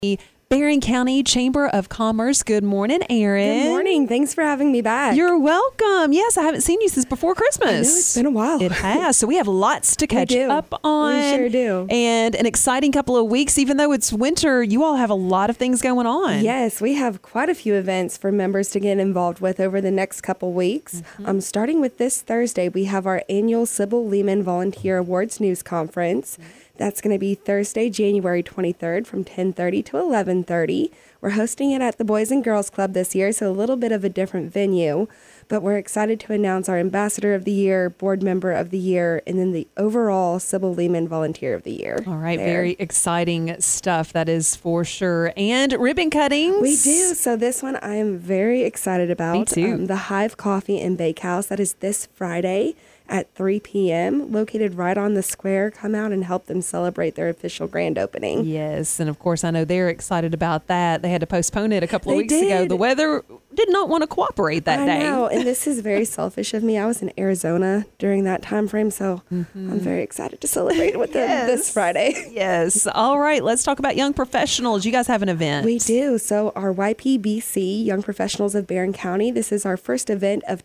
Barron County Chamber of Commerce. Good morning, Erin. Good morning. Thanks for having me back. You're welcome. Yes, I haven't seen you since before Christmas. I know, it's been a while. It has. So we have lots to catch up on. We sure do. And an exciting couple of weeks. Even though it's winter, you all have a lot of things going on. Yes, we have quite a few events for members to get involved with over the next couple weeks. Starting with this Thursday, we have our annual Sybil Lehman Volunteer Awards News Conference. That's going to be Thursday, January 23rd from 10:30 to 11:30. We're hosting it at the Boys and Girls Club this year, so a little bit of a different venue. But we're excited to announce our Ambassador of the Year, Board Member of the Year, and then the overall Sybil Lehman Volunteer of the Year. All right, very exciting stuff, that is for sure. And ribbon cuttings. We do. So this one I am very excited about. Me too. The Hive Coffee and Bakehouse. That is this Friday at 3 p.m., located right on the square. Come out and help them celebrate their official grand opening. Yes, and of course, I know they're excited about that. They had to postpone it a couple of weeks did. ago. The weather did not want to cooperate that day. I know, and this is very selfish of me. I was in Arizona during that time frame, so I'm very excited to celebrate with them this Friday. Yes. All right, let's talk about Young Professionals. You guys have an event. We do. So our YPBC, Young Professionals of Barron County, this is our first event of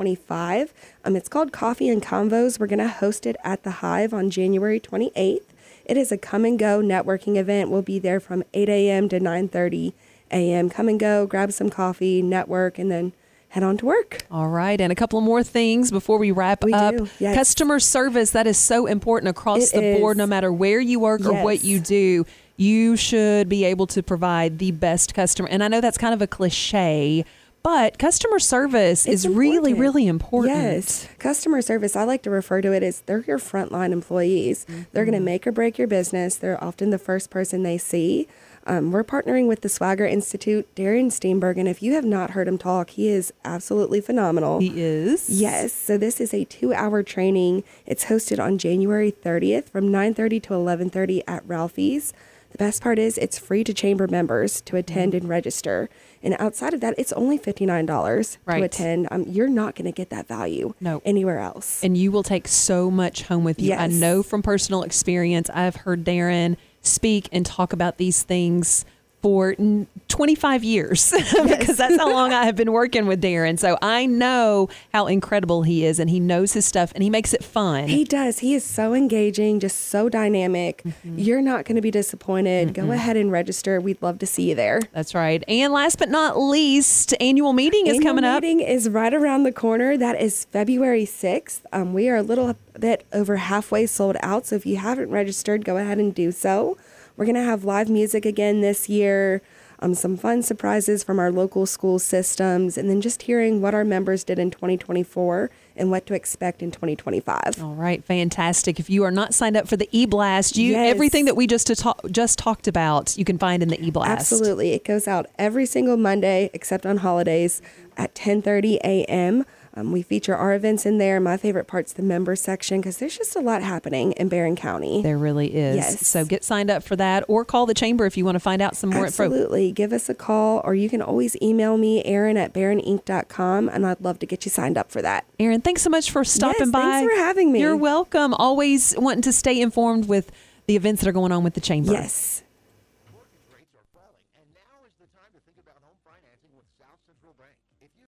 2025. It's called Coffee and Convos. We're going to host it at the Hive on January 28th. It is a come and go networking event. We'll be there from 8 a.m. to 9:30 a.m. Come and go, grab some coffee, network, and then head on to work. All right. And a couple more things before we wrap up. Yes. Customer service, that is so important across the board, no matter where you work or what you do. You should be able to provide the best customer. And I know that's kind of a cliche, but customer service is really, really important. Yes. Customer service, I like to refer to it as they're your frontline employees. They're going to make or break your business. They're often the first person they see. We're partnering with the Swagger Institute, Darren Steenberg, and if you have not heard him talk, he is absolutely phenomenal. He is? Yes. So this is a 2-hour training. It's hosted on January 30th from 9:30 to 11:30 at Ralphie's. The best part is it's free to chamber members to attend and register. And outside of that, it's only $59 to attend. You're not going to get that value anywhere else. And you will take so much home with you. Yes. I know from personal experience, I've heard Darren speak and talk about these things for 25 years because that's how long I have been working with Darren. So I know how incredible he is, and he knows his stuff, and he makes it fun. He does. He is so engaging, just so dynamic. You're not going to be disappointed. Go ahead and register. We'd love to see you there. That's right. And last but not least, annual meeting is coming up. Annual meeting is right around the corner. That is February 6th. We are a little bit over halfway sold out, so if you haven't registered, go ahead and do so. We're going to have live music again this year, some fun surprises from our local school systems, and then just hearing what our members did in 2024 and what to expect in 2025. All right, fantastic. If you are not signed up for the e-blast, everything that we just talked about, you can find in the e-blast. Absolutely. It goes out every single Monday, except on holidays, at 10:30 a.m., we feature our events in there. My favorite part's the member section because there's just a lot happening in Barron County. There really is. Yes. So get signed up for that or call the chamber if you want to find out some more info. Absolutely. Give us a call or you can always email me, Erin@barroninc.com, and I'd love to get you signed up for that. Erin, thanks so much for stopping by. Thanks for having me. You're welcome. Always wanting to stay informed with the events that are going on with the chamber. Yes.